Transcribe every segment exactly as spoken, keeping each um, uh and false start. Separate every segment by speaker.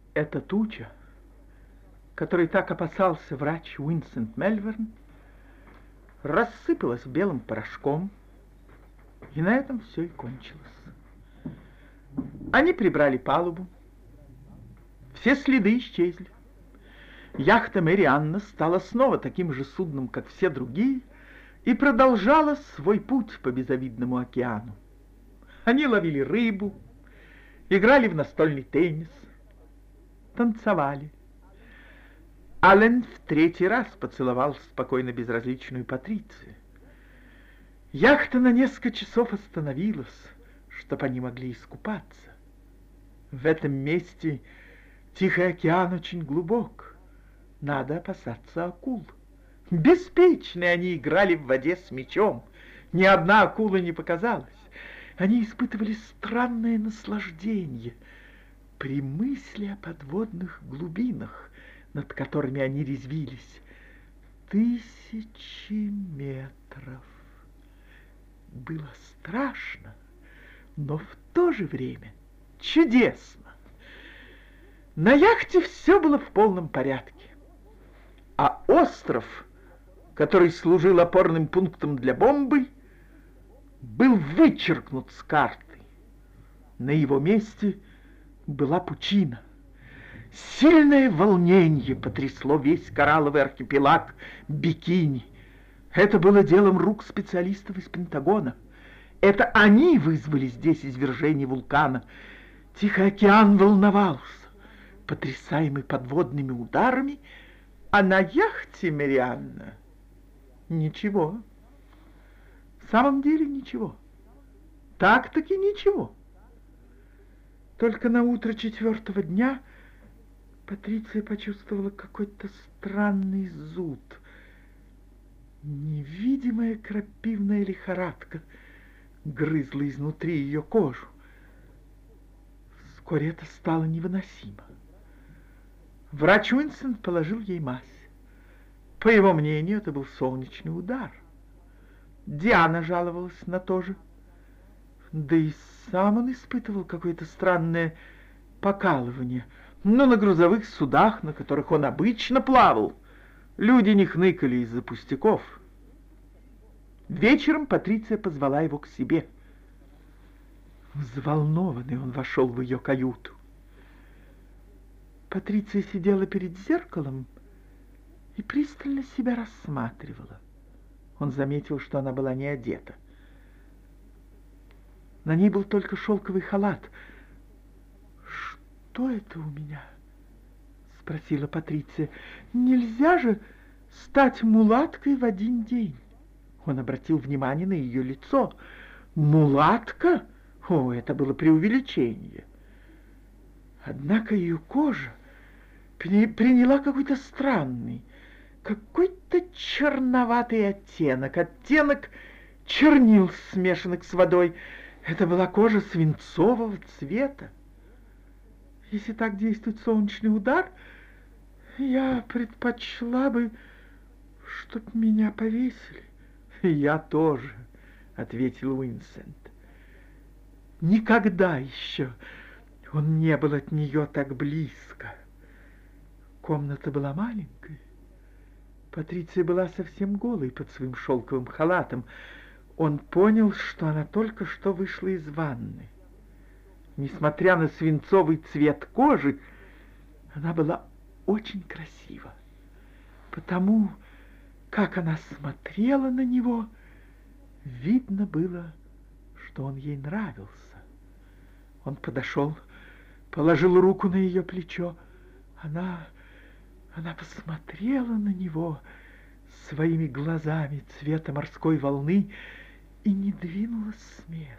Speaker 1: Эта туча, которой так опасался врач Уинсент Мельверн, рассыпалась белым порошком, и на этом все и кончилось. Они прибрали палубу, все следы исчезли. Яхта Мэри Анна стала снова таким же судном, как все другие, и продолжала свой путь по безовидному океану. Они ловили рыбу, играли в настольный теннис, танцевали. Аллен в третий раз поцеловал спокойно безразличную Патрицию. Яхта на несколько часов остановилась, чтобы они могли искупаться. В этом месте Тихий океан очень глубок. Надо опасаться акул. Беспечные они играли в воде с мечом. Ни одна акула не показалась. Они испытывали странное наслаждение при мысли о подводных глубинах, над которыми они резвились. Тысячи метров. Было страшно, но в то же время чудесно. На яхте все было в полном порядке. А остров, который служил опорным пунктом для бомбы, был вычеркнут с карты. На его месте была пучина. Сильное волнение потрясло весь коралловый архипелаг Бикини. Это было делом рук специалистов из Пентагона. Это они вызвали здесь извержение вулкана. Тихий океан волновался, потрясаемый подводными ударами, а на яхте Мэри Анна ничего. В самом деле ничего. Так-таки ничего. Только на утро четвертого дня Патриция почувствовала какой-то странный зуд. Невидимая крапивная лихорадка грызла изнутри ее кожу. Вскоре это стало невыносимо. Врач Уинсент положил ей мазь. По его мнению, это был солнечный удар. Диана жаловалась на то же. Да и сам он испытывал какое-то странное покалывание. Но на грузовых судах, на которых он обычно плавал, люди не хныкали из-за пустяков. Вечером Патриция позвала его к себе. Взволнованный он вошел в ее каюту. Патриция сидела перед зеркалом и пристально себя рассматривала. Он заметил, что она была не одета. На ней был только шелковый халат. «Что это у меня?» — спросила Патриция. «Нельзя же стать мулаткой в один день». Он обратил внимание на ее лицо. «Мулатка? О, это было преувеличение». Однако ее кожа приняла какой-то странный, какой-то черноватый оттенок, оттенок чернил, смешанных с водой. Это была кожа свинцового цвета. Если так действует солнечный удар, я предпочла бы, чтоб меня повесили. Я тоже, ответил Уинсент. Никогда еще он не был от нее так близко. Комната была маленькой. Патриция была совсем голой под своим шелковым халатом. Он понял, что она только что вышла из ванны. Несмотря на свинцовый цвет кожи, она была очень красива. Потому, как она смотрела на него, видно было, что он ей нравился. Он подошел, положил руку на ее плечо. Она, она посмотрела на него своими глазами цвета морской волны и не двинулась с места.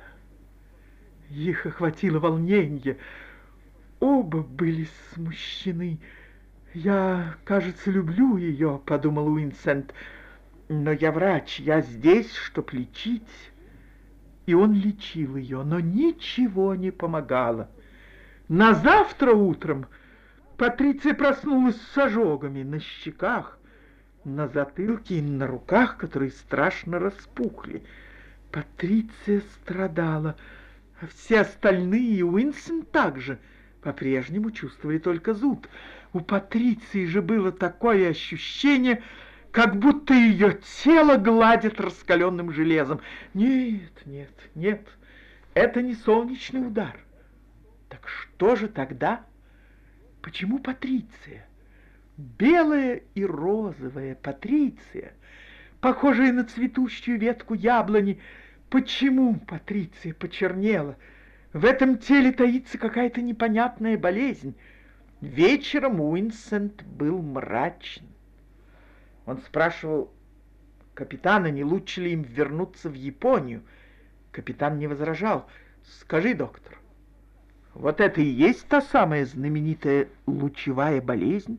Speaker 1: Их охватило волнение. Оба были смущены. «Я, кажется, люблю ее», — подумал Уинсент. «Но я врач, я здесь, чтоб лечить». И он лечил ее, но ничего не помогало. На завтра утром Патриция проснулась с ожогами на щеках, на затылке и на руках, которые страшно распухли. Патриция страдала, а все остальные, и Уинсент также, по-прежнему чувствовали только зуд. У Патриции же было такое ощущение, как будто ее тело гладит раскаленным железом. Нет, нет, нет, это не солнечный удар. Так что же тогда? Почему Патриция? Белая и розовая Патриция, похожая на цветущую ветку яблони. Почему Патриция почернела? В этом теле таится какая-то непонятная болезнь. Вечером Уинсент был мрачен. Он спрашивал капитана, не лучше ли им вернуться в Японию. Капитан не возражал. «Скажи, доктор, вот это и есть та самая знаменитая лучевая болезнь?»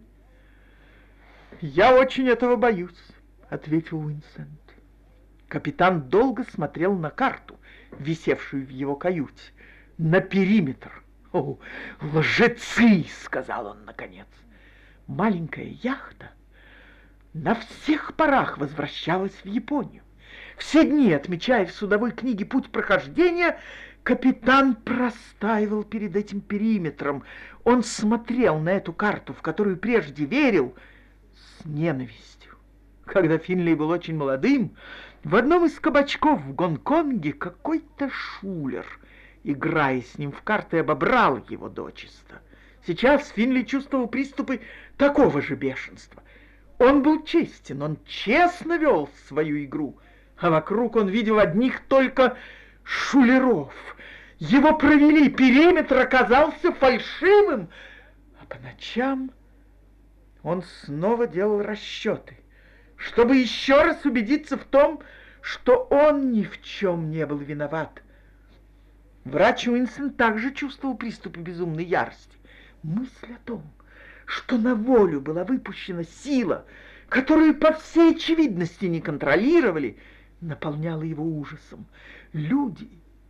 Speaker 1: «Я очень этого боюсь», — ответил Уинсент. Капитан долго смотрел на карту, висевшую в его каюте, на периметр. «О, лжецы!» — сказал он наконец. Маленькая яхта на всех парах возвращалась в Японию. Все дни, отмечая в судовой книге путь прохождения, капитан простаивал перед этим периметром. Он смотрел на эту карту, в которую прежде верил, с ненавистью. Когда Финлей был очень молодым, в одном из кабачков в Гонконге какой-то шулер, играя с ним в карты, обобрал его дочисто. Сейчас Финли чувствовал приступы такого же бешенства. Он был честен, он честно вел свою игру, а вокруг он видел одних только шулеров. Его провели, периметр оказался фальшивым, а по ночам он снова делал расчеты, чтобы еще раз убедиться в том, что он ни в чем не был виноват. Врач Уинсон также чувствовал приступы безумной ярости. Мысль о том, что на волю была выпущена сила, которую по всей очевидности не контролировали, наполняла его ужасом. Люди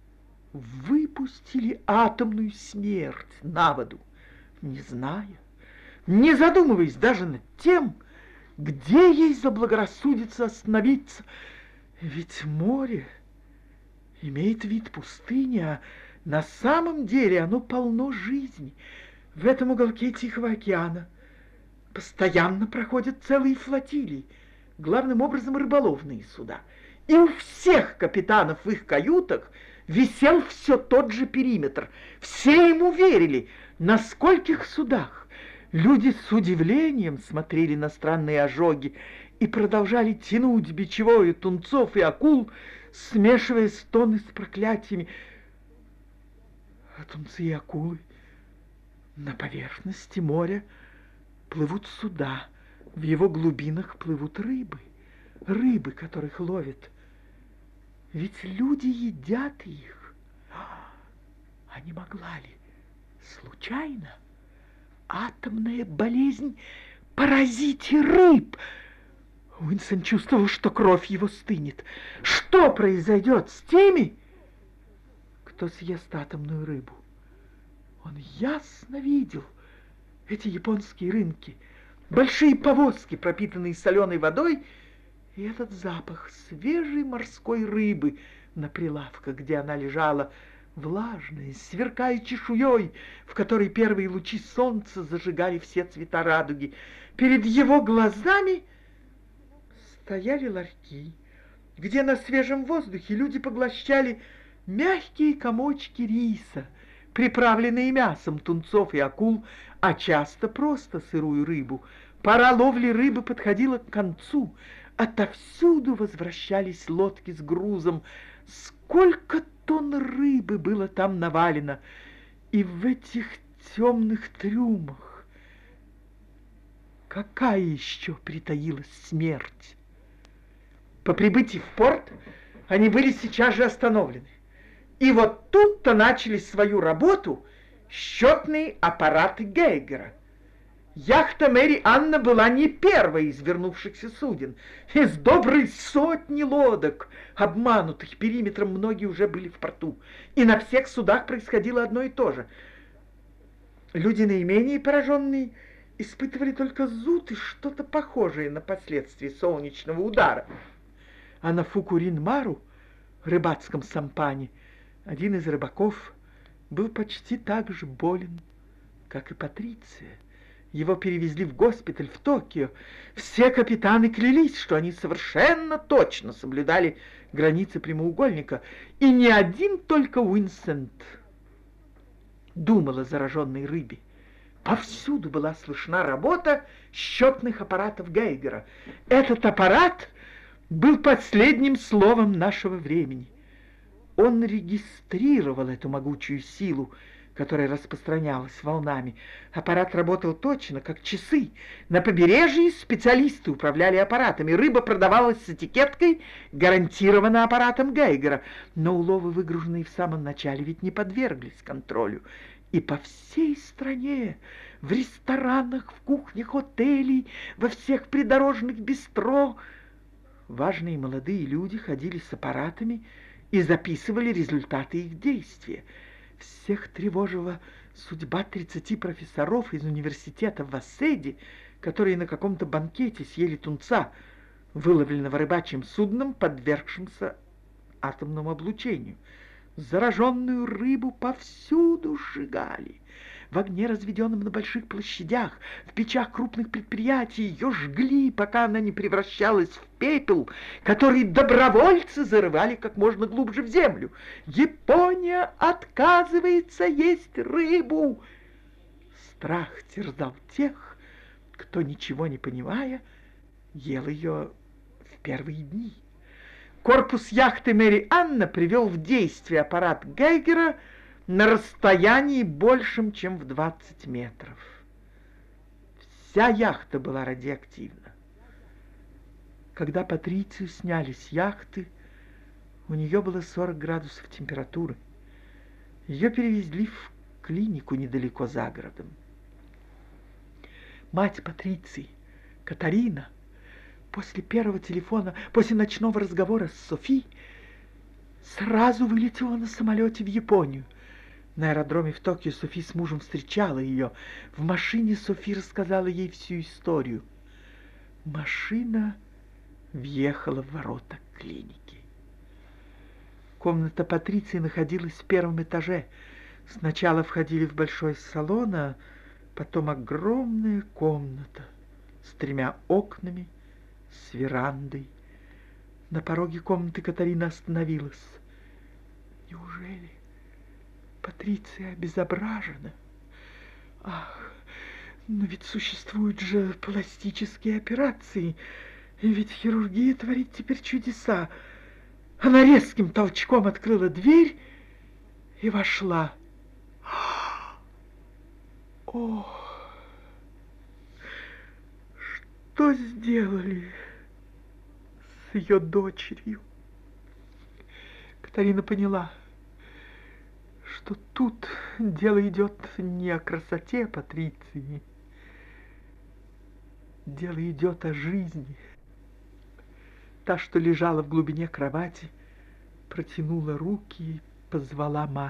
Speaker 1: выпустили атомную смерть на воду, не зная, не задумываясь даже над тем, где ей заблагорассудится остановиться. Ведь море имеет вид пустыни, а на самом деле оно полно жизни. В этом уголке Тихого океана постоянно проходят целые флотилии, главным образом рыболовные суда. И у всех капитанов в их каютах висел все тот же периметр. Все ему верили. На скольких судах люди с удивлением смотрели на странные ожоги и продолжали тянуть бичевою тунцов и акул, смешивая стоны с проклятиями. А тунцы и акулы на поверхности моря плывут суда, в его глубинах плывут рыбы, рыбы, которых ловят. Ведь люди едят их. А не могла ли случайно атомная болезнь поразить и рыб? Уинсон чувствовал, что кровь его стынет. Что произойдет с теми, кто съест атомную рыбу? Он ясно видел эти японские рынки, большие повозки, пропитанные соленой водой, и этот запах свежей морской рыбы на прилавках, где она лежала, влажная, сверкая чешуей, в которой первые лучи солнца зажигали все цвета радуги. Перед его глазами стояли ларьки, где на свежем воздухе люди поглощали мягкие комочки риса, приправленные мясом тунцов и акул, а часто просто сырую рыбу. Пора ловли рыбы подходила к концу. Отовсюду возвращались лодки с грузом. Сколько тонн рыбы было там навалено! И в этих темных трюмах какая еще притаилась смерть? По прибытии в порт они были сейчас же остановлены. И вот тут-то начали свою работу счетные аппараты Гейгера. Яхта Мэри Анна была не первой из вернувшихся суден. Из доброй сотни лодок, обманутых периметром, многие уже были в порту. И на всех судах происходило одно и то же. Люди наименее пораженные испытывали только зуд и что-то похожее на последствия солнечного удара. А на Фукурин-Мару, рыбацком сампане, один из рыбаков был почти так же болен, как и Патриция. Его перевезли в госпиталь в Токио. Все капитаны клялись, что они совершенно точно соблюдали границы прямоугольника, и ни один только Уинсент думал о зараженной рыбе. Повсюду была слышна работа счетных аппаратов Гейгера. Этот аппарат был последним словом нашего времени. Он регистрировал эту могучую силу, которая распространялась волнами. Аппарат работал точно, как часы. На побережье специалисты управляли аппаратами. Рыба продавалась с этикеткой «гарантированно аппаратом Гейгера». Но уловы, выгруженные в самом начале, ведь не подверглись контролю. И по всей стране, в ресторанах, в кухнях отелей, во всех придорожных бистро, важные молодые люди ходили с аппаратами и записывали результаты их действия. Всех тревожила судьба тридцати профессоров из университета в Васседе, которые на каком-то банкете съели тунца, выловленного рыбачьим судном, подвергшимся атомному облучению. Зараженную рыбу повсюду сжигали. В огне, разведенном на больших площадях, в печах крупных предприятий, ее жгли, пока она не превращалась в пепел, который добровольцы зарывали как можно глубже в землю. Япония отказывается есть рыбу. Страх терзал тех, кто, ничего не понимая, ел ее в первые дни. Корпус яхты Мэри Анна привел в действие аппарат Гейгера на расстоянии большем, чем в двадцать метров. Вся яхта была радиоактивна. Когда Патрицию сняли с яхты, у нее было сорок градусов температуры. Ее перевезли в клинику недалеко за городом. Мать Патриции, Катарина, после первого телефона, после ночного разговора с Софи, сразу вылетела на самолете в Японию. На аэродроме в Токио Софи с мужем встречала ее. В машине Софи рассказала ей всю историю. Машина въехала в ворота клиники. Комната Патриции находилась в первом этаже. Сначала входили в большой салон, а потом огромная комната с тремя окнами, с верандой. На пороге комнаты Катарина остановилась. Неужели Патриция обезображена? Ах, но ведь существуют же пластические операции, и ведь хирургия творит теперь чудеса. Она резким толчком открыла дверь и вошла. О, что сделали с ее дочерью? Катарина поняла, что тут дело идет не о красоте Патриции, дело идет о жизни. Та, что лежала в глубине кровати, протянула руки и позвала мать.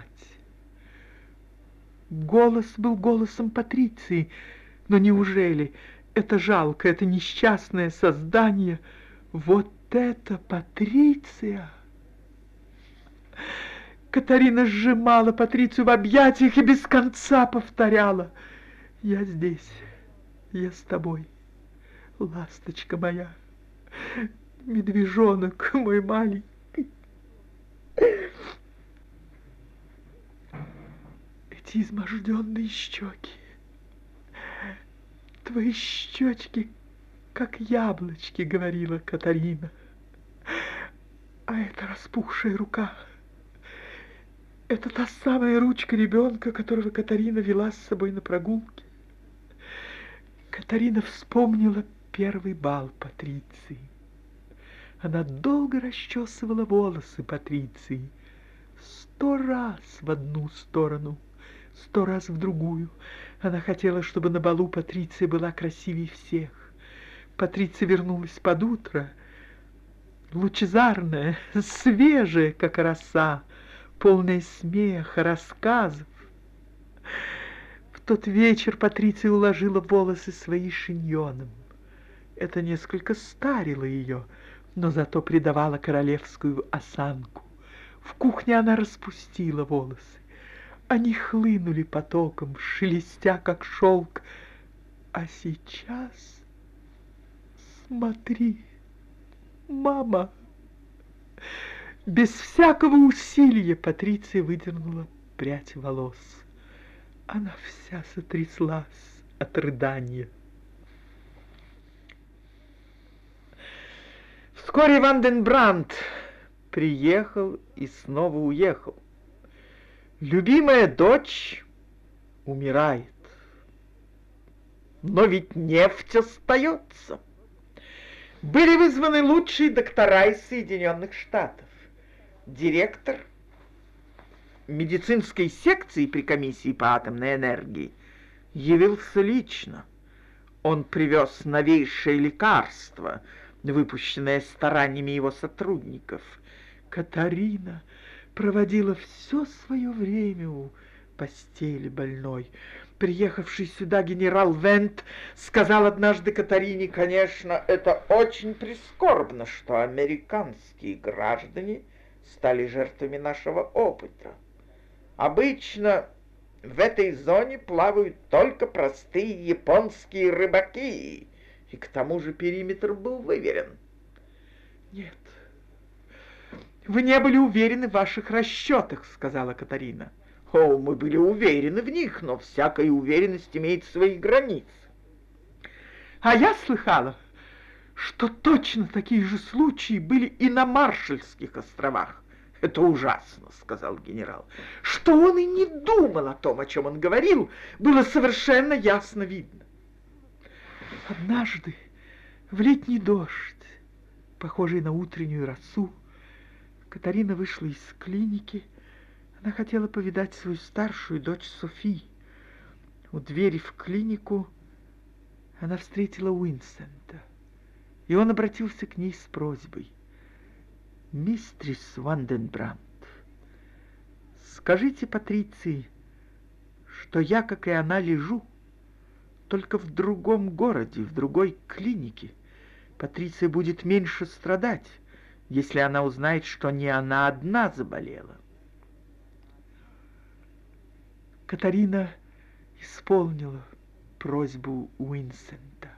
Speaker 1: Голос был голосом Патриции, но неужели это жалкое, это несчастное создание, вот это Патриция? Катарина сжимала Патрицию в объятиях и без конца повторяла: «Я здесь, я с тобой, ласточка моя, медвежонок мой маленький». Эти изможденные щеки, твои щечки, как яблочки, говорила Катарина. А эта распухшая рука, это та самая ручка ребенка, которого Катарина вела с собой на прогулке. Катарина вспомнила первый бал Патриции. Она долго расчесывала волосы Патриции. Сто раз в одну сторону, сто раз в другую. Она хотела, чтобы на балу Патриция была красивее всех. Патриция вернулась под утро, лучезарная, свежая, как роса, полная смеха, рассказов. В тот вечер Патриция уложила волосы свои шиньоном. Это несколько старило ее, но зато придавало королевскую осанку. В кухне она распустила волосы. Они хлынули потоком, шелестя, как шелк. А сейчас смотри, мама. Без всякого усилия Патриция выдернула прядь волос. Она вся сотряслась от рыдания. Вскоре Ванденбрандт приехал и снова уехал. Любимая дочь умирает. Но ведь нефть остается. Были вызваны лучшие доктора из Соединенных Штатов. Директор медицинской секции при комиссии по атомной энергии явился лично. Он привез новейшее лекарство, выпущенное стараниями его сотрудников. Катарина проводила все свое время у постели больной. Приехавший сюда генерал Вент сказал однажды Катарине: конечно, это очень прискорбно, что американские граждане стали жертвами нашего опыта. Обычно в этой зоне плавают только простые японские рыбаки, и к тому же периметр был выверен. Нет, вы не были уверены в ваших расчетах, сказала Катарина. О, мы были уверены в них, но всякая уверенность имеет свои границы. А я слыхала, что точно такие же случаи были и на Маршальских островах. Это ужасно, сказал генерал. Что он и не думал о том, о чем он говорил, было совершенно ясно видно. Однажды в летний дождь, похожий на утреннюю росу, Катарина вышла из клиники. Она хотела повидать свою старшую дочь Софи. У двери в клинику она встретила Уинсента, и он обратился к ней с просьбой. «Мистрис Ванденбрандт, скажите Патриции, что я, как и она, лежу, только в другом городе, в другой клинике. Патриция будет меньше страдать, если она узнает, что не она одна заболела». Катарина исполнила просьбу Уинсента.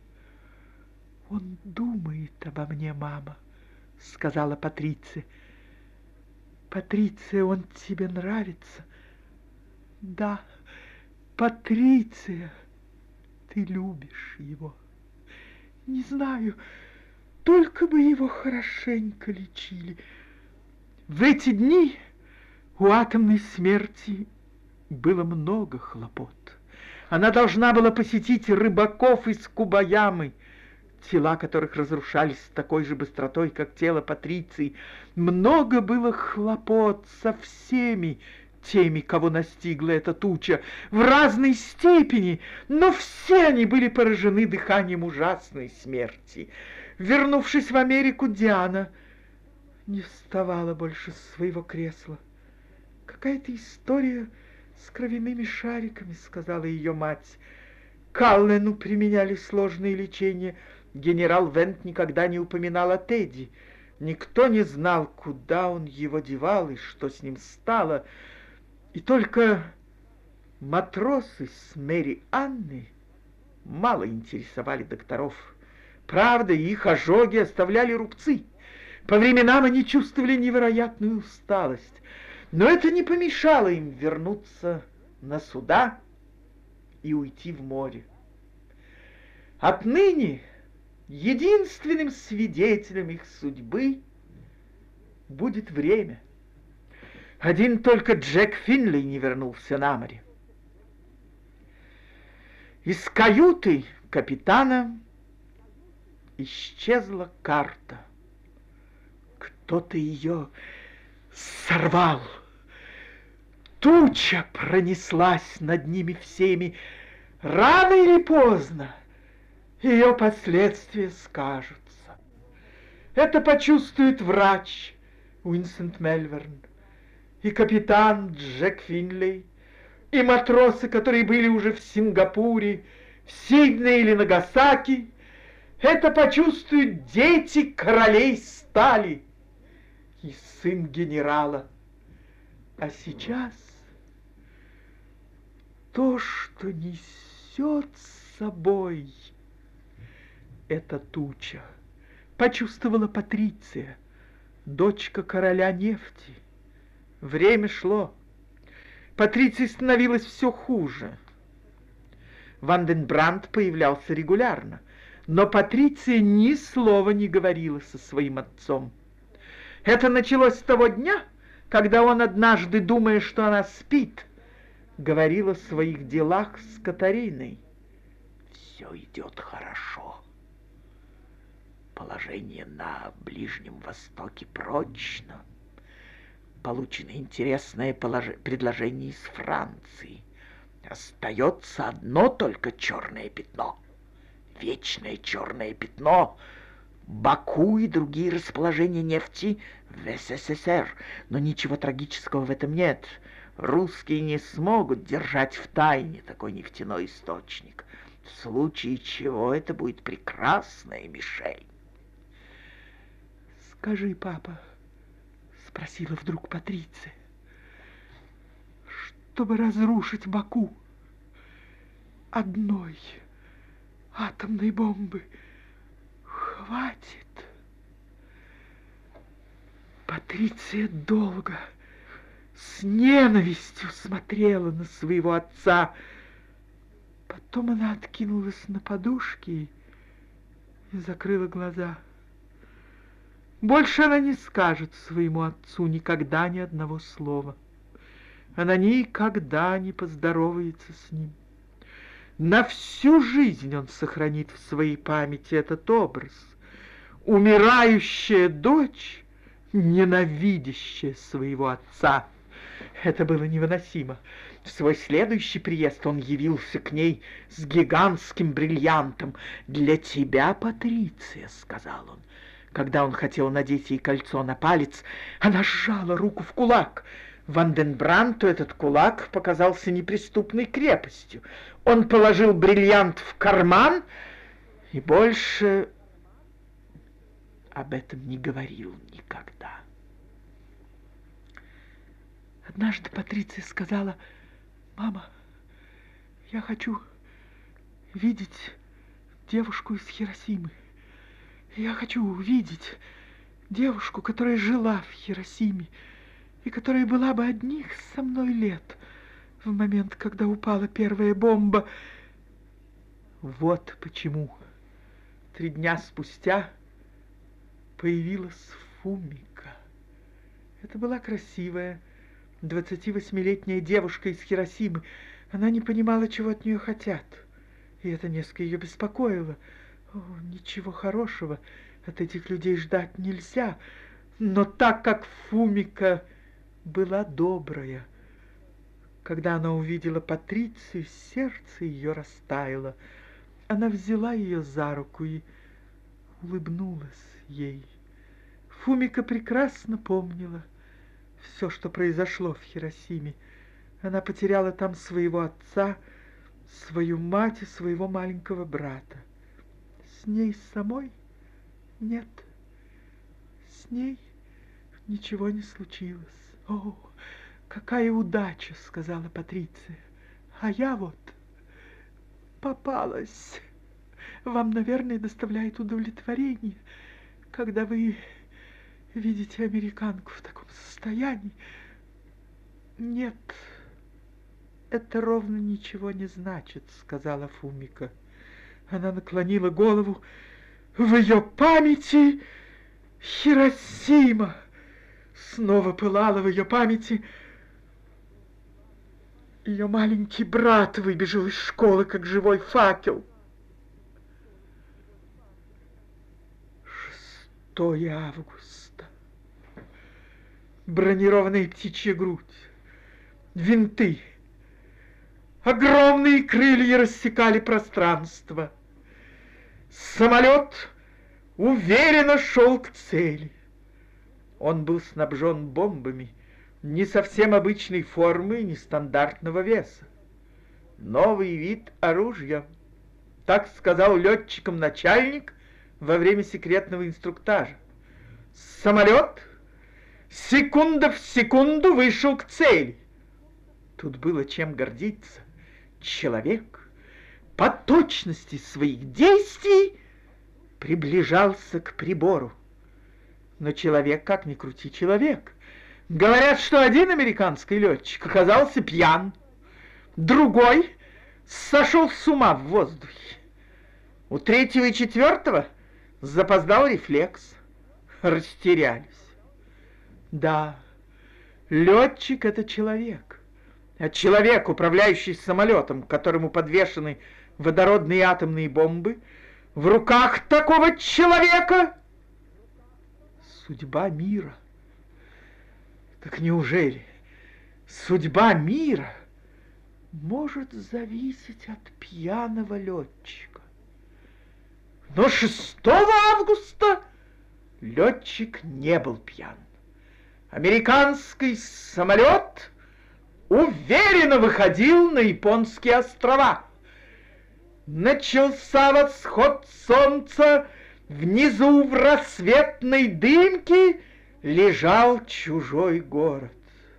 Speaker 1: «Он думает обо мне, мама», — сказала Патриция. «Патриция, он тебе нравится?» «Да, Патриция, ты любишь его. Не знаю, только бы его хорошенько лечили. В эти дни у атомной смерти было много хлопот. Она должна была посетить рыбаков из Кубаямы, тела которых разрушались с такой же быстротой, как тело Патриции. Много было хлопот со всеми теми, кого настигла эта туча, в разной степени, но все они были поражены дыханием ужасной смерти. Вернувшись в Америку, Диана не вставала больше с своего кресла. «Какая-то история с кровяными шариками», — сказала ее мать. Каллену применяли сложные лечения. Генерал Вент никогда не упоминал о Тедди. Никто не знал, куда он его девал и что с ним стало. И только матросы с Мэри Анны мало интересовали докторов. Правда, их ожоги оставляли рубцы. По временам они чувствовали невероятную усталость. Но это не помешало им вернуться на суда и уйти в море. Отныне единственным свидетелем их судьбы будет время. Один только Джек Финли не вернулся на море. Из каюты капитана исчезла карта. Кто-то ее сорвал. Туча пронеслась над ними всеми. Рано или поздно ее последствия скажутся. Это почувствует врач Уинсент Мельверн, и капитан Джек Финлей, и матросы, которые были уже в Сингапуре, в Сиднее или Нагасаки. Это почувствуют дети королей стали и сын генерала. А сейчас то, что несет с собой эта туча, почувствовала Патриция, дочка короля нефти. Время шло. Патриции становилось все хуже. Ванденбранд появлялся регулярно, но Патриция ни слова не говорила со своим отцом. Это началось с того дня, когда он однажды, думая, что она спит, говорил о своих делах с Катариной. «Все идет хорошо. Положение на Ближнем Востоке прочно. Получено интересное полож... предложение из Франции. Остается одно только черное пятно. Вечное черное пятно. Баку и другие расположения нефти в СССР. Но ничего трагического в этом нет. Русские не смогут держать в тайне такой нефтяной источник. В случае чего это будет прекрасная мишень». «Скажи, папа, — спросила вдруг Патриция, — чтобы разрушить Баку, одной атомной бомбы хватит?» Патриция долго, с ненавистью смотрела на своего отца. Потом она откинулась на подушки и закрыла глаза. Больше она не скажет своему отцу никогда ни одного слова. Она никогда не поздоровается с ним. На всю жизнь он сохранит в своей памяти этот образ. Умирающая дочь, ненавидящая своего отца. Это было невыносимо. В свой следующий приезд он явился к ней с гигантским бриллиантом. «Для тебя, Патриция, — сказал он. Когда он хотел надеть ей кольцо на палец, она сжала руку в кулак. Ванденбрандту этот кулак показался неприступной крепостью. Он положил бриллиант в карман и больше об этом не говорил никогда. Однажды Патриция сказала: «Мама, я хочу видеть девушку из Хиросимы. Я хочу увидеть девушку, которая жила в Хиросиме и которая была бы одних со мной лет в момент, когда упала первая бомба». Вот почему три дня спустя появилась Фумика. Это была красивая двадцативосьмилетняя девушка из Хиросимы. Она не понимала, чего от нее хотят, и это несколько ее беспокоило. О, ничего хорошего от этих людей ждать нельзя. Но так как Фумика была добрая, когда она увидела Патрицию, сердце ее растаяло. Она взяла ее за руку и улыбнулась ей. Фумика прекрасно помнила все, что произошло в Хиросиме. Она потеряла там своего отца, свою мать и своего маленького брата. С ней самой нет. С ней ничего не случилось. «О, какая удача!» — сказала Патриция. «А я вот попалась. Вам, наверное, доставляет удовлетворение, когда вы видите американку в таком состоянии. Нет, это ровно ничего не значит», — сказала Фумика. Она наклонила голову. В ее памяти Хиросима снова пылала в ее памяти. Ее маленький брат выбежал из школы, как живой факел. шестое августа. Бронированная птичья грудь, винты, огромные крылья рассекали пространство. Самолет уверенно шел к цели. Он был снабжен бомбами не совсем обычной формы и нестандартного веса. Новый вид оружия, так сказал летчикам начальник во время секретного инструктажа. Самолет секунда в секунду вышел к цели. Тут было чем гордиться. человек по точности своих действий приближался к прибору. Но человек, как ни крути, человек. Говорят, что один американский летчик оказался пьян, другой сошел с ума в воздухе. У третьего и четвертого запоздал рефлекс, растерялись. Да, летчик — это человек. А человек, управляющий самолетом, к которому подвешены водородные атомные бомбы, в руках такого человека судьба мира. Так неужели судьба мира может зависеть от пьяного летчика? Но шестого августа летчик не был пьян. Американский самолет уверенно выходил на японские острова. Начался восход солнца, внизу в рассветной дымке лежал чужой город.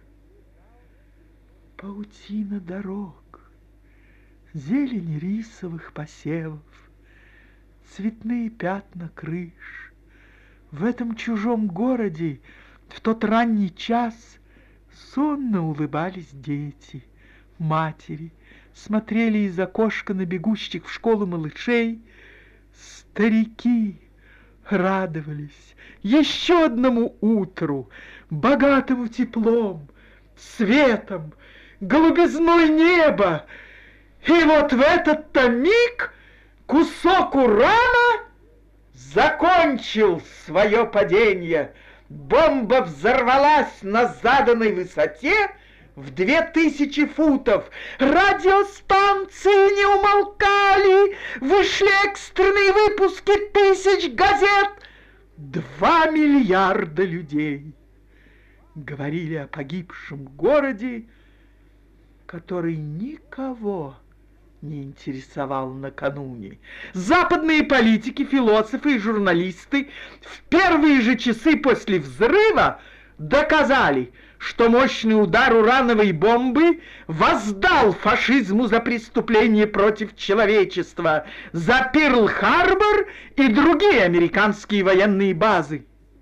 Speaker 1: Паутина дорог, зелень рисовых посевов, цветные пятна крыш. В этом чужом городе в тот ранний час сонно улыбались дети, матери, смотрели из окошка на бегущих в школу малышей. Старики радовались еще одному утру, богатому теплом, светом, голубизной неба. И вот в этот-то миг кусок урана закончил свое падение. Бомба взорвалась на заданной высоте в две тысячи футов. Радиостанции не умолкали, вышли экстренные выпуски тысяч газет. Два миллиарда людей говорили о погибшем городе, который никого не интересовал накануне. Западные политики, философы и журналисты в первые же часы после взрыва доказали, что мощный удар урановой бомбы воздал фашизму за преступление против человечества, за Перл-Харбор и другие американские военные базы.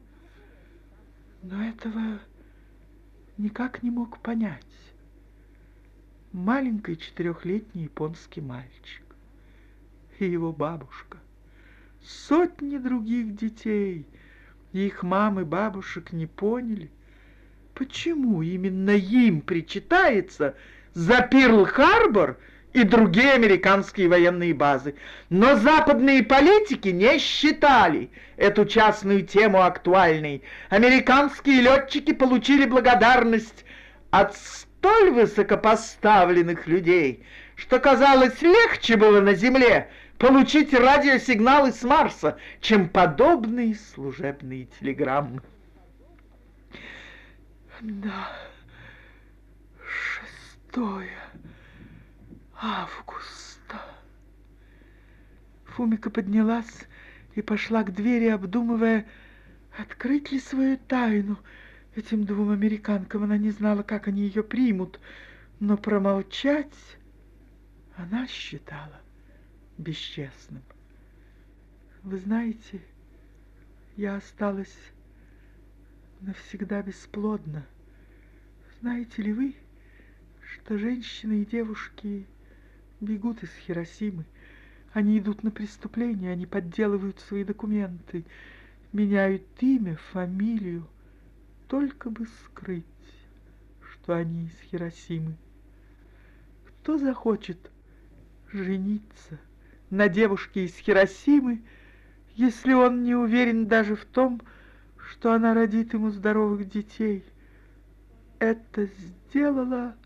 Speaker 1: Но этого никак не мог понять маленький четырехлетний японский мальчик и его бабушка. Сотни других детей и их мам и бабушек не поняли, почему именно им причитается за Перл-Харбор и другие американские военные базы. Но западные политики не считали эту частную тему актуальной. Американские летчики получили благодарность от столь высокопоставленных людей, что, казалось, легче было на Земле получить радиосигналы с Марса, чем подобные служебные телеграммы. Да, шестое августа. Фумика поднялась и пошла к двери, обдумывая, открыть ли свою тайну этим двум американкам. Она не знала, как они ее примут, но промолчать она считала бесчестным. Вы знаете, я осталась навсегда бесплодна. Знаете ли вы, что женщины и девушки бегут из Хиросимы? Они идут на преступление, они подделывают свои документы, меняют имя, фамилию, только бы скрыть, что они из Хиросимы. Кто захочет жениться на девушке из Хиросимы, если он не уверен даже в том, что она родит ему здоровых детей? Это сделала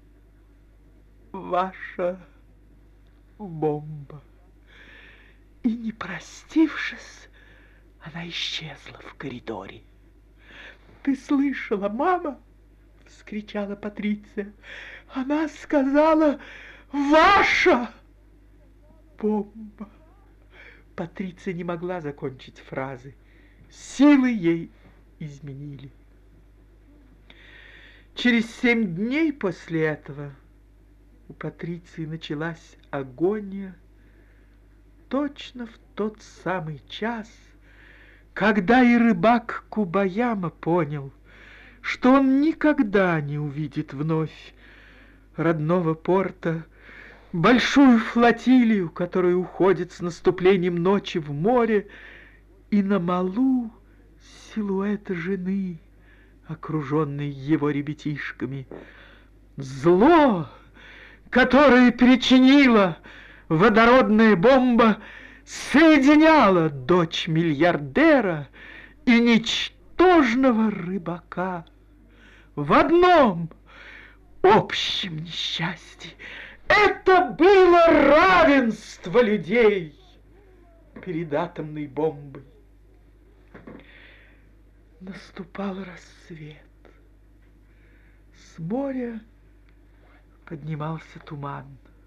Speaker 1: ваша бомба. И, не простившись, она исчезла в коридоре. «Ты слышала, мама?» — вскричала Патриция. «Она сказала, ваша бомба!» Патриция не могла закончить фразы. Силы ей изменили. Через семь дней после этого У Патриции началась агония точно в тот самый час, когда и рыбак Кубаяма понял, что он никогда не увидит вновь родного порта, большую флотилию, которая уходит с наступлением ночи в море, и на малу силуэта жены, окруженной его ребятишками. Зло, которое причинила водородная бомба, соединяло дочь миллиардера и ничтожного рыбака в одном общем несчастье. Это было равенство людей перед атомной бомбой. Наступал рассвет. С моря поднимался туман.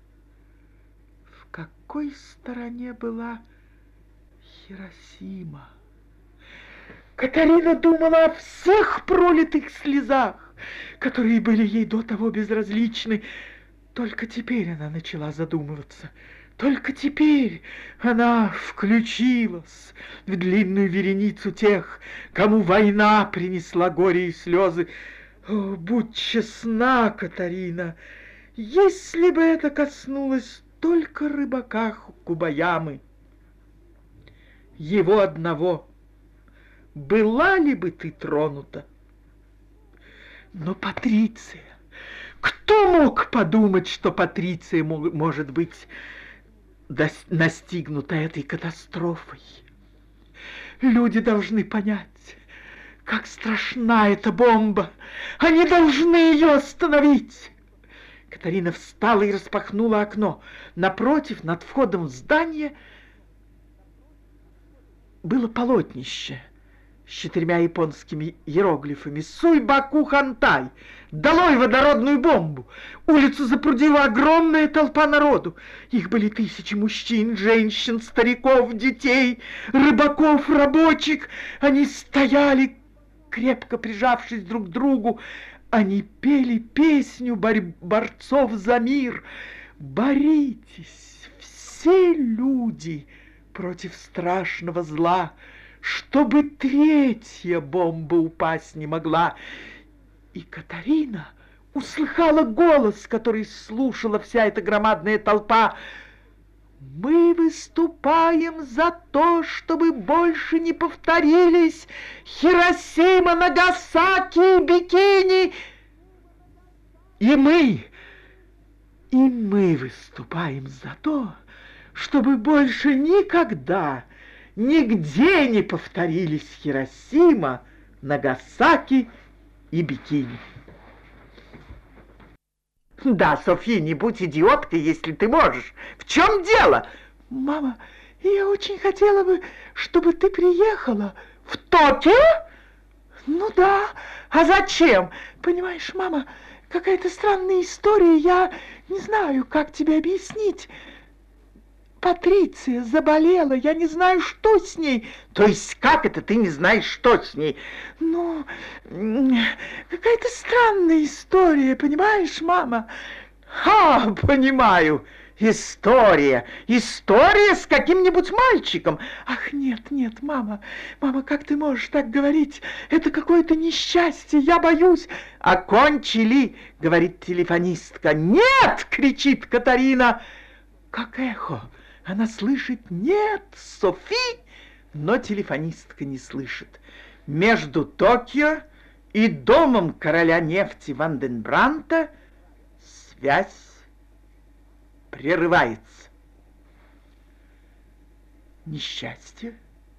Speaker 1: В какой стороне была Хиросима? Катарина думала о всех пролитых слезах, которые были ей до того безразличны. Только теперь она начала задумываться. Только теперь она включилась в длинную вереницу тех, кому война принесла горе и слезы. О, будь честна, Катарина, если бы это коснулось только рыбака Кубаямы, его одного, была ли бы ты тронута? Но Патриция, кто мог подумать, что Патриция может быть настигнута этой катастрофой? Люди должны понять, как страшна эта бомба. Они должны ее остановить. Катарина встала и распахнула окно. Напротив, над входом в здание, было полотнище с четырьмя японскими иероглифами: «Суйбаку Хантай! Долой водородную бомбу!» Улицу запрудила огромная толпа народу. Их были тысячи мужчин, женщин, стариков, детей, рыбаков, рабочих. Они стояли, крепко прижавшись друг к другу. Они пели песню борь- борцов за мир. Боритесь, все люди, против страшного зла, чтобы третья бомба упасть не могла. И Катарина услыхала голос, который слушала вся эта громадная толпа: «Мы выступаем за то, чтобы больше не повторились Хиросима, Нагасаки и Бикини. И мы, и мы выступаем за то, чтобы больше никогда, нигде не повторились Хиросима, Нагасаки и Бикини». Да, Софи, не будь идиоткой, если ты можешь. В чем дело? Мама, я очень хотела бы, чтобы ты приехала. В Токио? Ну да. А зачем? Понимаешь, мама, какая-то странная история. Я не знаю, как тебе объяснить. Патриция заболела, я не знаю, что с ней. То есть как это ты не знаешь, что с ней? Ну, какая-то странная история, понимаешь, мама? Ха, понимаю, история. История с каким-нибудь мальчиком. Ах, нет, нет, мама, мама, как ты можешь так говорить? Это какое-то несчастье, я боюсь. Окончили, говорит телефонистка. Нет, кричит Катарина, как эхо. Она слышит «нет, Софи», но телефонистка не слышит. Между Токио и домом короля нефти Ванденбранта связь прерывается. Несчастье?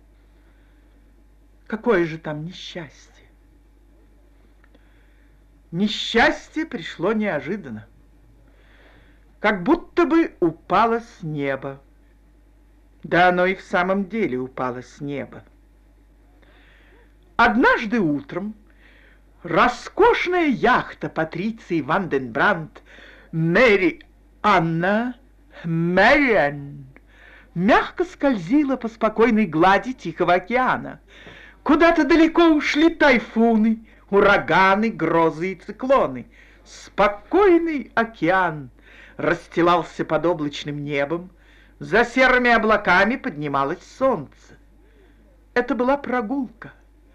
Speaker 1: Какое же там несчастье? Несчастье пришло неожиданно, как будто бы упало с неба. Да оно и в самом деле упало с неба. Однажды утром роскошная яхта Патриции Ванденбрант Мэри Анна Мэриан мягко скользила по спокойной глади Тихого океана. Куда-то далеко ушли тайфуны, ураганы, грозы и циклоны. Спокойный океан расстилался под облачным небом, за серыми облаками поднималось солнце. Это была прогулка,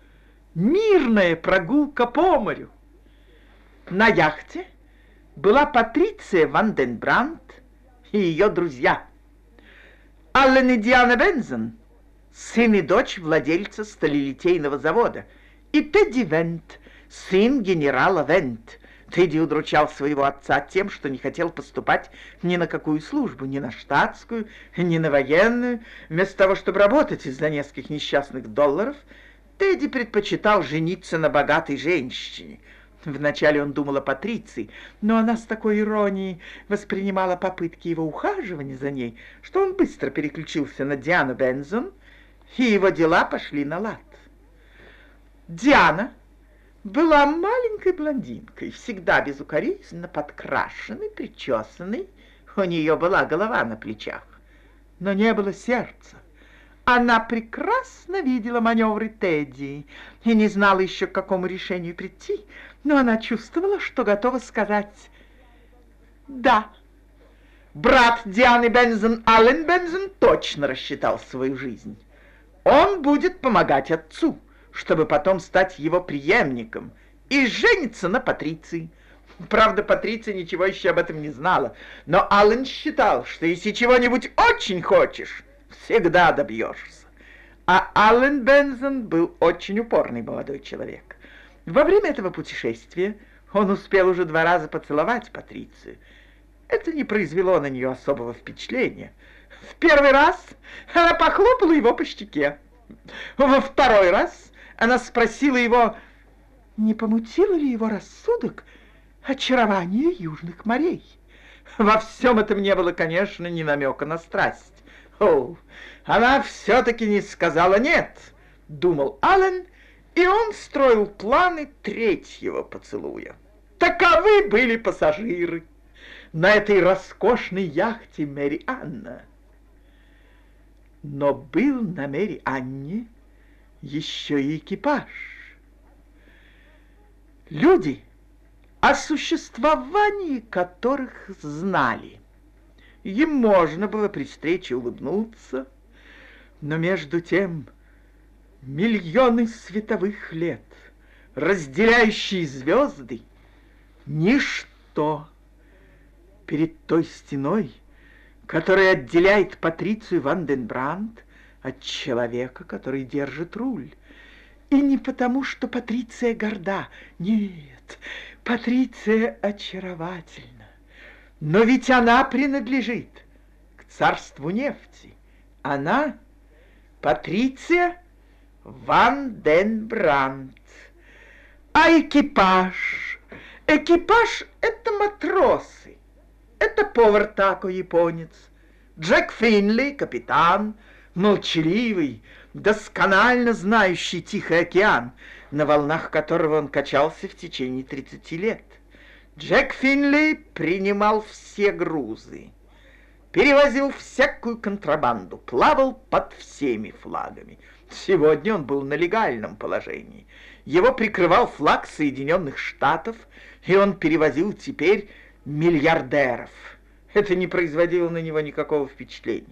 Speaker 1: мирная прогулка по морю. На яхте была Патриция Ванденбрандт и ее друзья. Аллен и Диана Бензен, сын и дочь владельца сталелитейного завода, и Тедди Вент, сын генерала Вент. Тедди удручал своего отца тем, что не хотел поступать ни на какую службу, ни на штатскую, ни на военную. Вместо того, чтобы работать из-за нескольких несчастных долларов, Тедди предпочитал жениться на богатой женщине. Вначале он думал о Патриции, но она с такой иронией воспринимала попытки его ухаживания за ней, что он быстро переключился на Диану Бензен, и его дела пошли на лад. Диана была маленькой блондинкой, всегда безукоризненно подкрашенной, причесанной. У нее была голова на плечах, но не было сердца. Она прекрасно видела маневры Тедди и не знала еще, к какому решению прийти, но она чувствовала, что готова сказать «да». Брат Дианы Бензен, Аллен Бензен, точно рассчитал свою жизнь. Он будет помогать отцу, чтобы потом стать его преемником, и жениться на Патриции. Правда, Патриция ничего еще об этом не знала, но Аллен считал, что если чего-нибудь очень хочешь, всегда добьешься. А Аллен Бензен был очень упорный молодой человек. Во время этого путешествия он успел уже два раза поцеловать Патрицию. Это не произвело на нее особого впечатления. В первый раз она похлопала его по щеке. Во второй раз она спросила его, не помутило ли его рассудок очарование южных морей. Во всем этом не было, конечно, ни намека на страсть. О, она все-таки не сказала «нет», думал Аллен, и он строил планы третьего поцелуя. Таковы были пассажиры на этой роскошной яхте Мэри Анна. Но был на Мэри Анне еще и экипаж. Люди, о существовании которых знали. Им можно было при встрече улыбнуться, но между тем миллионы световых лет, разделяющие звезды, ничто перед той стеной, которая отделяет Патрицию Ванденбрандт от человека, который держит руль. И не потому, что Патриция горда. Нет, Патриция очаровательна. Но ведь она принадлежит к царству нефти. Она Патриция Ванденбрандт. А экипаж? Экипаж — это матросы. Это повар Тако, японец. Джек Финли, капитан, молчаливый, досконально знающий Тихий океан, на волнах которого он качался в течение тридцати лет. Джек Финли принимал все грузы, перевозил всякую контрабанду, плавал под всеми флагами. Сегодня он был на легальном положении. Его прикрывал флаг Соединенных Штатов, и он перевозил теперь миллиардеров. Это не производило на него никакого впечатления.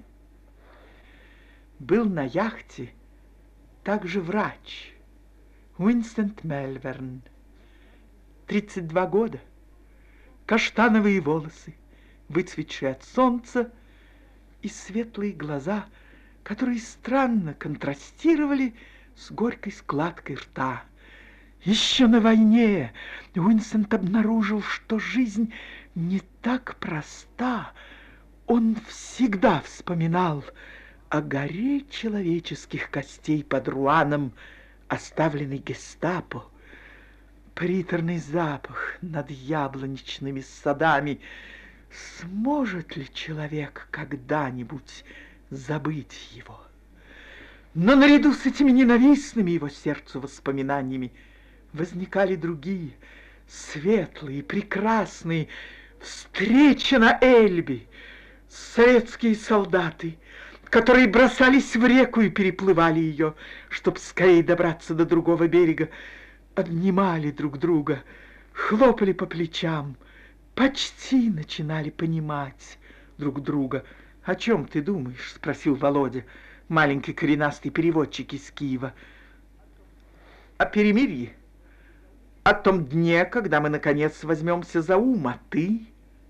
Speaker 1: Был на яхте также врач Уинстон Мельверн, тридцать два года, каштановые волосы, выцветшие от солнца, и светлые глаза, которые странно контрастировали с горькой складкой рта. Еще на войне Уинстон обнаружил, что жизнь не так проста. Он всегда вспоминал о горе человеческих костей под Руаном, оставленной гестапо. Приторный запах над яблоничными садами. Сможет ли человек когда-нибудь забыть его? Но наряду с этими ненавистными его сердцу воспоминаниями возникали другие, светлые, прекрасные. Встреча на Эльбе, советские солдаты, которые бросались в реку и переплывали ее, чтобы скорее добраться до другого берега, обнимали друг друга, хлопали по плечам, почти начинали понимать друг друга. «О чем ты думаешь?» — спросил Володя, маленький коренастый переводчик из Киева. «О перемирии, о том дне, когда мы, наконец, возьмемся за ум, а ты?»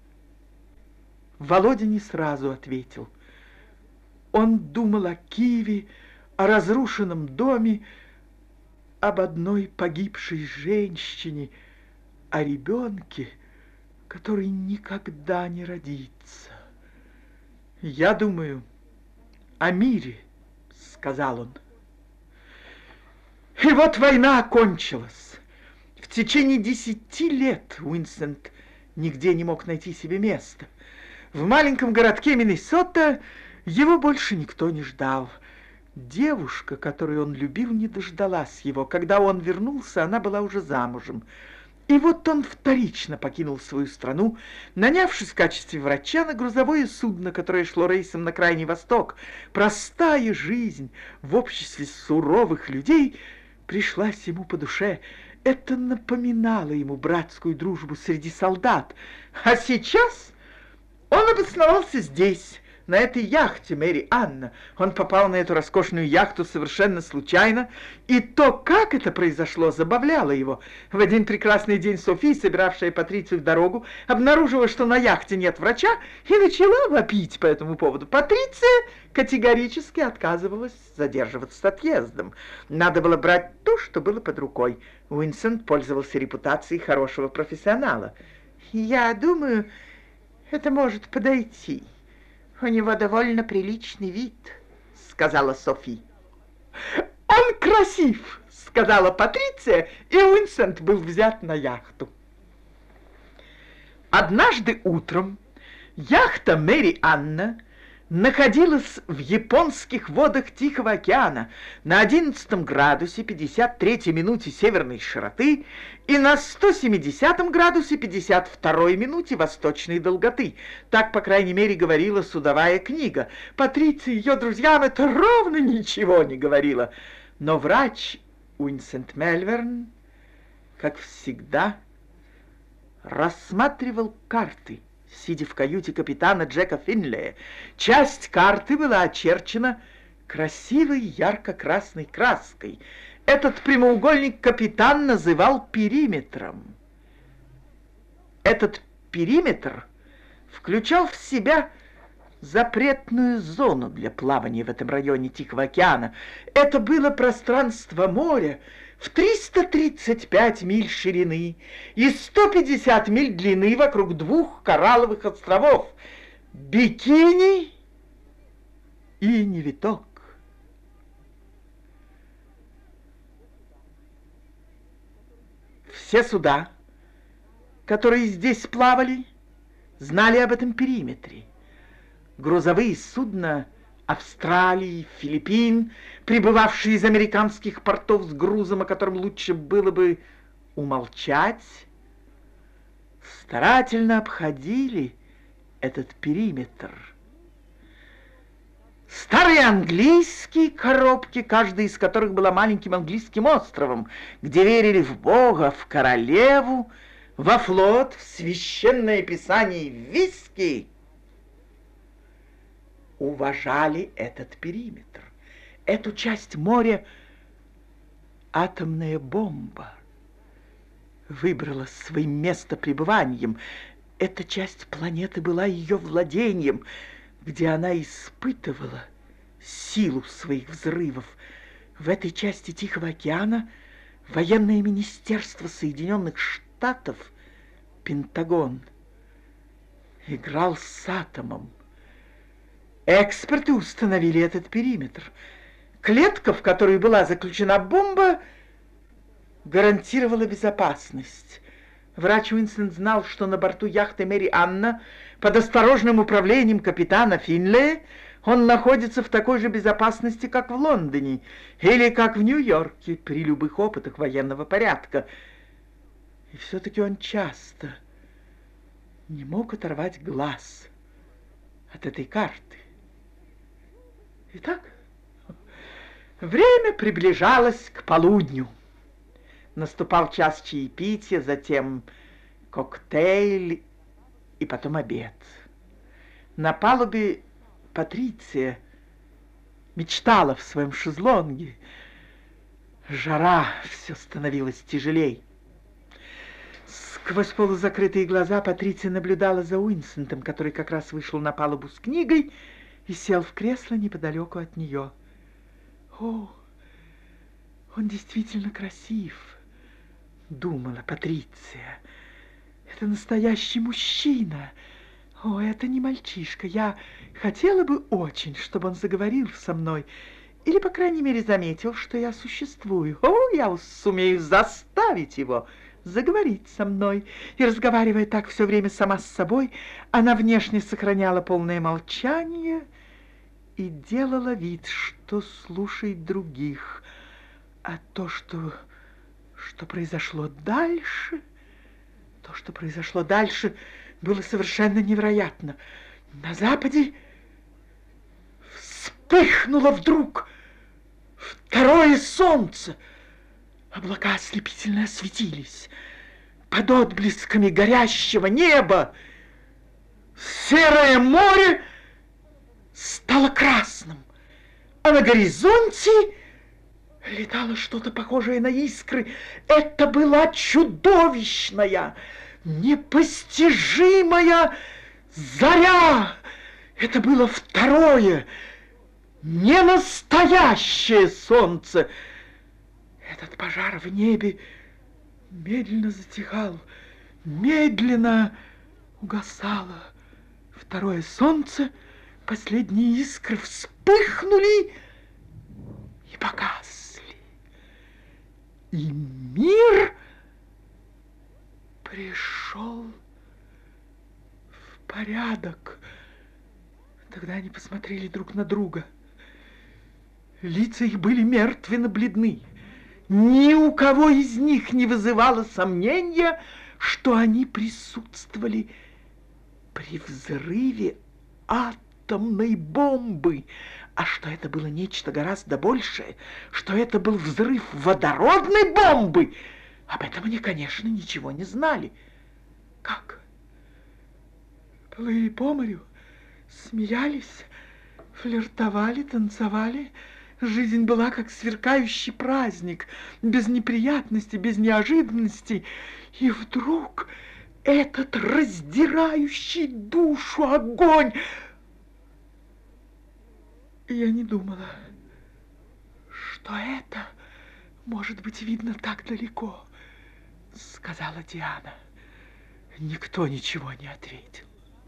Speaker 1: Володя не сразу ответил. Он думал о Киеве, о разрушенном доме, об одной погибшей женщине, о ребенке, который никогда не родится. «Я думаю о мире», — сказал он. И вот война окончилась. В течение десяти лет Уинсент нигде не мог найти себе места. В маленьком городке Миннесота его больше никто не ждал. Девушка, которую он любил, не дождалась его. Когда он вернулся, она была уже замужем. И вот он вторично покинул свою страну, нанявшись в качестве врача на грузовое судно, которое шло рейсом на Крайний Восток. Простая жизнь в обществе суровых людей пришлась ему по душе. Это напоминало ему братскую дружбу среди солдат. А сейчас он обосновался здесь, на этой яхте Мэри Анна. Он попал на эту роскошную яхту совершенно случайно, и то, как это произошло, забавляло его. В один прекрасный день Софи, собиравшая Патрицию в дорогу, обнаружила, что на яхте нет врача, и начала вопить по этому поводу. Патриция категорически отказывалась задерживаться с отъездом. Надо было брать то, что было под рукой. Уинсент пользовался репутацией хорошего профессионала. «Я думаю, это может подойти. У него довольно приличный вид», — сказала Софи. «Он красив», — сказала Патриция, и Уинсент был взят на яхту. Однажды утром яхта Мэри Анна находилась в японских водах Тихого океана на одиннадцатом градусе пятьдесят третьей минуте северной широты и на сто семидесятом градусе пятьдесят второй минуте восточной долготы. Так, по крайней мере, говорила судовая книга. Патриция и ее друзьям это ровно ничего не говорила. Но врач Уинсент Мельверн, как всегда, рассматривал карты, сидя в каюте капитана Джека Финлея. Часть карты была очерчена красивой ярко-красной краской. Этот прямоугольник капитан называл периметром. Этот периметр включал в себя запретную зону для плавания в этом районе Тихого океана. Это было пространство моря в триста тридцать пять миль ширины и сто пятьдесят миль длины вокруг двух коралловых островов — Бикини и Невиток. Все суда, которые здесь плавали, знали об этом периметре. Грузовые судна Австралии, Филиппин, прибывавшие из американских портов с грузом, о котором лучше было бы умолчать, старательно обходили этот периметр. Старые английские коробки, каждая из которых была маленьким английским островом, где верили в Бога, в королеву, во флот, в священное писание, в виски, уважали этот периметр. Эту часть моря атомная бомба выбрала своим местопребыванием. Эта часть планеты была ее владением, где она испытывала силу своих взрывов. В этой части Тихого океана военное министерство Соединенных Штатов, Пентагон, играл с атомом. Эксперты установили этот периметр. Клетка, в которой была заключена бомба, гарантировала безопасность. Врач Уинсент знал, что на борту яхты Мэри Анна под осторожным управлением капитана Финлея он находится в такой же безопасности, как в Лондоне или как в Нью-Йорке при любых опытах военного порядка. И все-таки он часто не мог оторвать глаз от этой карты. Итак, время приближалось к полудню. Наступал час чаепития, затем коктейль и потом обед. На палубе Патриция мечтала в своем шезлонге. Жара, все становилось тяжелей. Сквозь полузакрытые глаза Патриция наблюдала за Уинсентом, который как раз вышел на палубу с книгой и сел в кресло неподалеку от нее. «О, он действительно красив», — думала Патриция. «Это настоящий мужчина. О, это не мальчишка. Я хотела бы очень, чтобы он заговорил со мной, или, по крайней мере, заметил, что я существую. О, я сумею заставить его заговорить со мной». И, разговаривая так все время сама с собой, она внешне сохраняла полное молчание и делала вид, что слушает других. А то, что, что произошло дальше, то, что произошло дальше, было совершенно невероятно. На западе вспыхнуло вдруг второе солнце. Облака ослепительно осветились. Под отблесками горящего неба серое море стало красным, а на горизонте летало что-то похожее на искры. Это была чудовищная, непостижимая заря. Это было второе, ненастоящее солнце. Этот пожар в небе медленно затихал, медленно угасало. Второе солнце, последние искры вспыхнули и погасли. И мир пришел в порядок. Тогда они посмотрели друг на друга. Лица их были мертвенно-бледны. Ни у кого из них не вызывало сомнения, что они присутствовали при взрыве атомной бомбы, а что это было нечто гораздо большее, что это был взрыв водородной бомбы. Об этом они, конечно, ничего не знали. Как? Плыли по морю, смеялись, флиртовали, танцевали. Жизнь была как сверкающий праздник, без неприятностей, без неожиданностей. И вдруг этот раздирающий душу огонь. Я не думала, что это может быть видно так далеко, сказала Диана. Никто ничего не ответил.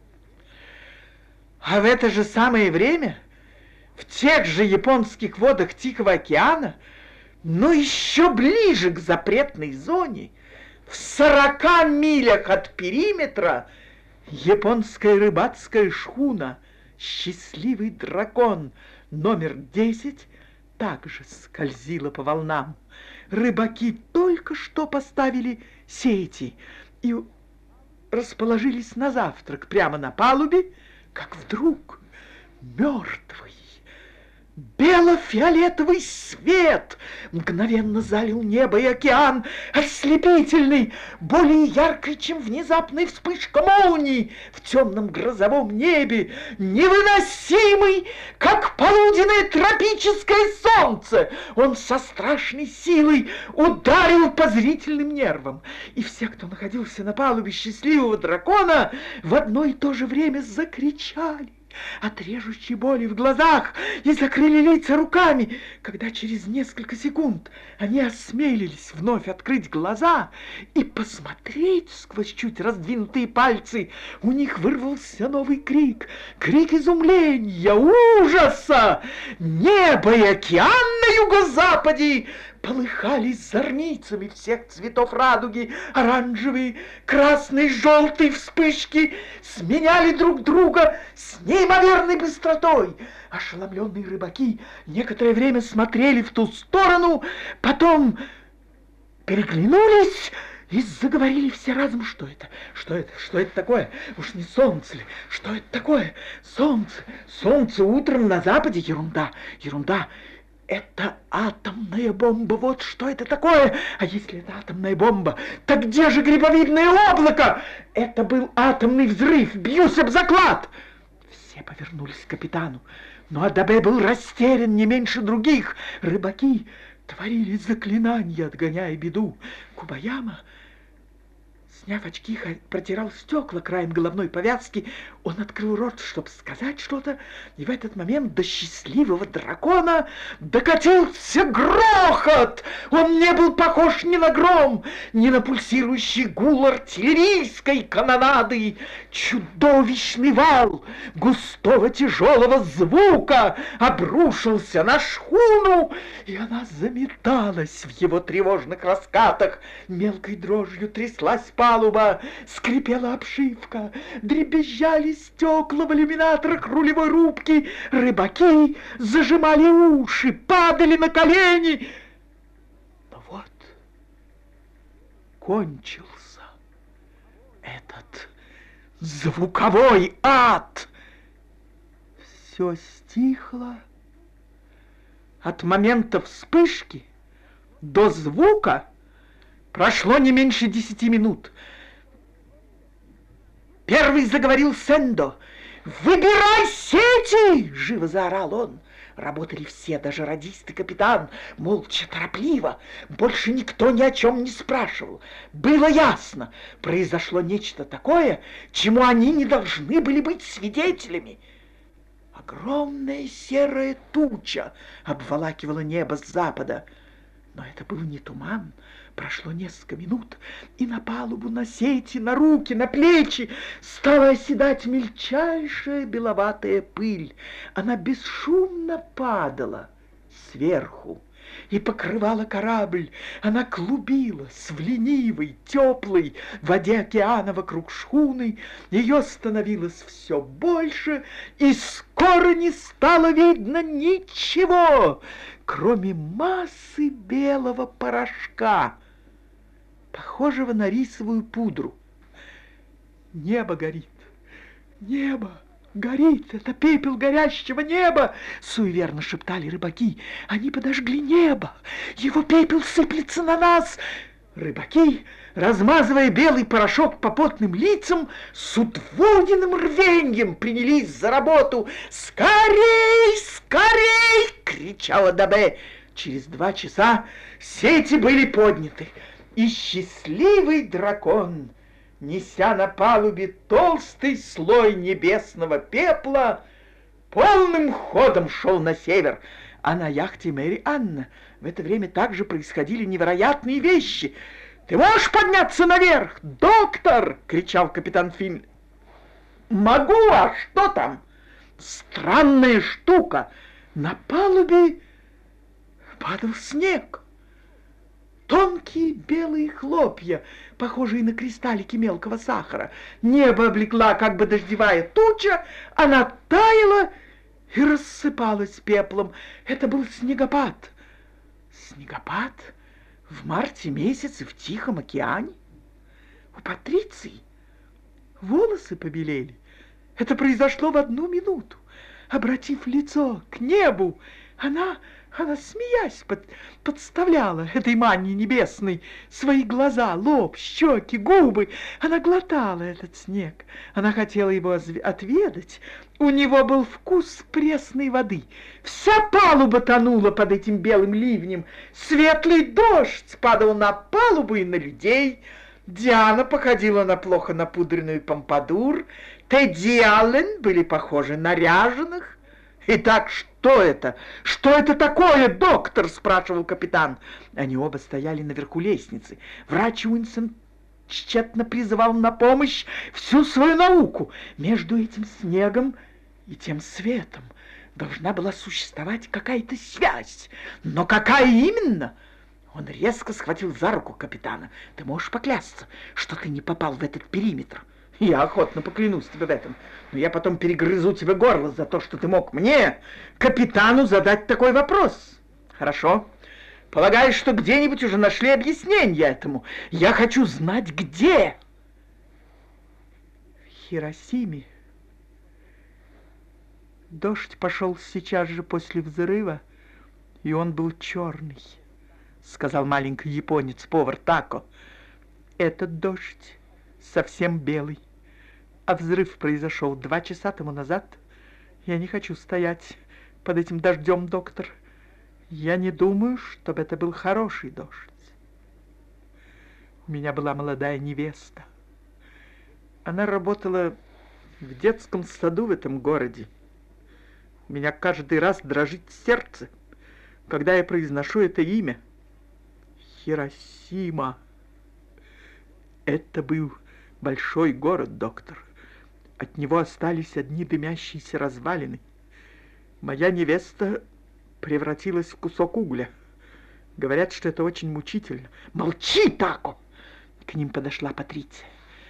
Speaker 1: А в это же самое время в тех же японских водах Тихого океана, но еще ближе к запретной зоне, в сорока милях от периметра, японская рыбацкая шхуна «Счастливый дракон» номер десять также скользила по волнам. Рыбаки только что поставили сети и расположились на завтрак прямо на палубе, как вдруг мертвый бело-фиолетовый свет мгновенно залил небо и океан, ослепительный, более яркий, чем внезапная вспышка молнии в темном грозовом небе, невыносимый, как полуденное тропическое солнце. Он со страшной силой ударил по зрительным нервам, и все, кто находился на палубе «Счастливого дракона», в одно и то же время закричали от режущей боли в глазах и закрыли лица руками. Когда через несколько секунд они осмелились вновь открыть глаза и посмотреть сквозь чуть раздвинутые пальцы, у них вырвался новый крик, крик изумления, ужаса. Небо и океан на юго-западе полыхали зорницами всех цветов радуги. Оранжевые, красные, желтые вспышки сменяли друг друга с неимоверной быстротой. Ошеломленные рыбаки некоторое время смотрели в ту сторону, потом переглянулись и заговорили все разом. Что это? Что это? Что это такое? Уж не солнце ли? Что это такое? Солнце! Солнце утром на западе? Ерунда! Ерунда! Это атомная бомба, вот что это такое. А если это атомная бомба, то где же грибовидное облако? Это был атомный взрыв, бьюсь об заклад. Все повернулись к капитану, но Адабе был растерян не меньше других. Рыбаки творили заклинания, отгоняя беду. Кубаяма, сняв очки, протирал стекла краем головной повязки. Он открыл рот, чтобы сказать что-то, и в этот момент до счастливого дракона докатился грохот. Он не был похож ни на гром, ни на пульсирующий гул артиллерийской канонады. Чудовищный вал густого тяжелого звука обрушился на шхуну, и она заметалась в его тревожных раскатах. Мелкой дрожью тряслась палуба, скрипела обшивка, дребезжали стекла в иллюминаторах рулевой рубки. Рыбаки зажимали уши, падали на колени. Но вот кончился этот звуковой ад. Все стихло. От момента вспышки до звука прошло не меньше десяти минут. Первый заговорил Сэндо. «Выбирай сети!» — живо заорал он. Работали все, даже радист и капитан, молча, торопливо. Больше никто ни о чем не спрашивал. Было ясно, произошло нечто такое, чему они не должны были быть свидетелями. Огромная серая туча обволакивала небо с запада. Но это был не туман. Прошло несколько минут, и на палубу, на сети, на руки, на плечи стала оседать мельчайшая беловатая пыль. Она бесшумно падала сверху и покрывала корабль. Она клубилась в ленивой, теплой воде океана вокруг шхуны. Ее становилось все больше, и скоро не стало видно ничего, кроме массы белого порошка, похожего на рисовую пудру. Небо горит, небо горит, это пепел горящего неба, суеверно шептали рыбаки. Они подожгли небо, его пепел сыплется на нас. Рыбаки, размазывая белый порошок по потным лицам, с удвоенным рвеньем принялись за работу. «Скорей, скорей!» — кричала Дабе. Через два часа сети были подняты, и счастливый дракон, неся на палубе толстый слой небесного пепла, полным ходом шел на север. А на яхте Мэри Анна в это время также происходили невероятные вещи. «Ты можешь подняться наверх, доктор?» — кричал капитан Финн. «Могу, а что там?» «Странная штука. На палубе падал снег. Тонкие белые хлопья, похожие на кристаллики мелкого сахара. Небо облекла как бы дождевая туча, она таяла и рассыпалась пеплом. Это был снегопад. Снегопад в марте месяце в Тихом океане? У Патриции волосы побелели. Это произошло в одну минуту. Обратив лицо к небу, она... Она, смеясь, под, подставляла этой манне небесной свои глаза, лоб, щеки, губы. Она глотала этот снег. Она хотела его отведать. У него был вкус пресной воды. Вся палуба тонула под этим белым ливнем. Светлый дождь падал на палубу и на людей. Диана походила на плохо напудренную помпадур. Тедди и Аллен были похожи на ряженых. «Итак, что это? Что это такое, доктор?» — спрашивал капитан. Они оба стояли наверху лестницы. Врач Уинсон тщетно призывал на помощь всю свою науку. Между этим снегом и тем светом должна была существовать какая-то связь. Но какая именно? Он резко схватил за руку капитана. «Ты можешь поклясться, что ты не попал в этот периметр?» «Я охотно поклянусь тебе в этом, но я потом перегрызу тебе горло за то, что ты мог мне, капитану, задать такой вопрос». «Хорошо. Полагаю, что где-нибудь уже нашли объяснение этому. Я хочу знать, где». В Хиросиме. Дождь пошел сейчас же после взрыва, И он был черный, сказал маленький японец, повар Тако. Этот дождь совсем белый, а взрыв произошел два часа тому назад. Я не хочу стоять под этим дождем, доктор. Я не думаю, чтобы это был хороший дождь. У меня была молодая невеста. Она работала в детском саду в этом городе. У меня каждый раз дрожит сердце, когда я произношу это имя. Хиросима. Это был большой город, доктор. От него остались одни дымящиеся развалины. Моя невеста превратилась в кусок угля. Говорят, что это очень мучительно. Молчи, Тако! К ним подошла Патриция.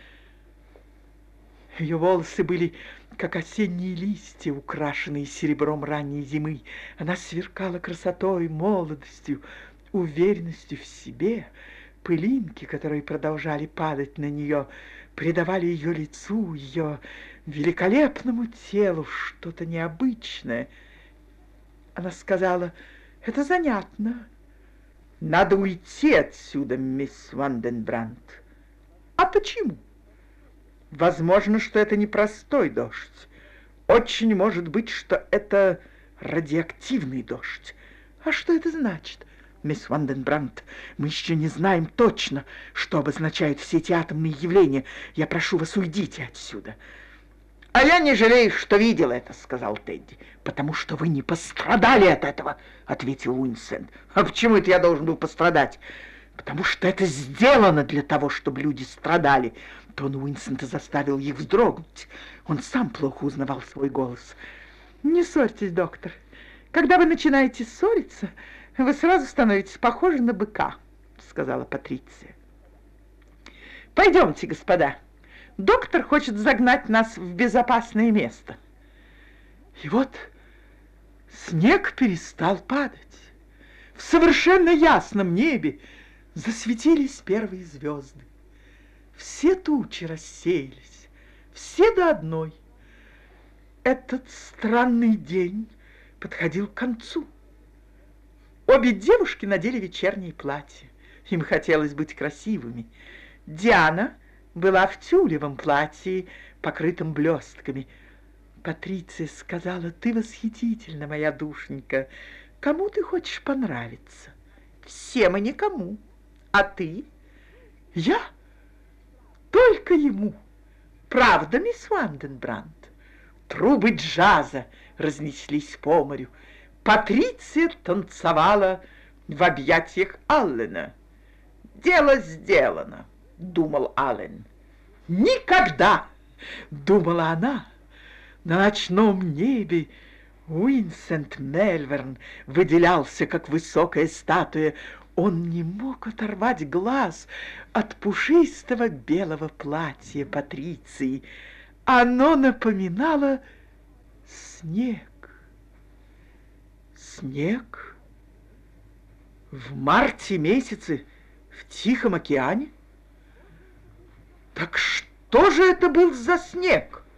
Speaker 1: Ее волосы были, как осенние листья, украшенные серебром ранней зимы. Она сверкала красотой, молодостью, уверенностью в себе. Пылинки, которые продолжали падать на нее, придавали ее лицу, ее великолепному телу что-то необычное. Она сказала: «Это занятно. Надо уйти отсюда, мисс Ванденбрандт». «А почему?» «Возможно, что это не простой дождь. Очень может быть, что это радиоактивный дождь». «А что это значит?» «Мисс Ванденбрандт, мы еще не знаем точно, что обозначают все эти атомные явления. Я прошу вас, уйдите отсюда». «А я не жалею, что видел это», — сказал Тедди. «Потому что вы не пострадали от этого», — ответил Уинсент. «А почему это я должен был пострадать?» «Потому что это сделано для того, чтобы люди страдали». Тон Уинсента заставил их вздрогнуть. Он сам плохо узнавал свой голос. «Не ссорьтесь, доктор. Когда вы начинаете ссориться, вы сразу становитесь похожи на быка», — сказала Патриция. «Пойдемте, господа. Доктор хочет загнать нас в безопасное место». И вот снег перестал падать. В совершенно ясном небе засветились первые звезды. Все тучи рассеялись, все до одной. Этот странный день подходил к концу. Обе девушки надели вечерние платья. Им хотелось быть красивыми. Диана была в тюлевом платье, покрытом блестками. Патриция сказала: «Ты восхитительна, моя душенька. Кому ты хочешь понравиться?» «Всем и никому. А ты?» «Я? Только ему. Правда, мисс Ванденбрандт?» Трубы джаза разнеслись по морю. Патриция танцевала в объятиях Аллена. «Дело сделано», — думал Аллен. «Никогда», — думала она. На ночном небе Уинсент Мельверн выделялся, как высокая статуя. Он не мог оторвать глаз от пушистого белого платья Патриции. Оно напоминало снег. Снег? В марте месяце в Тихом океане? Так что же это был за снег?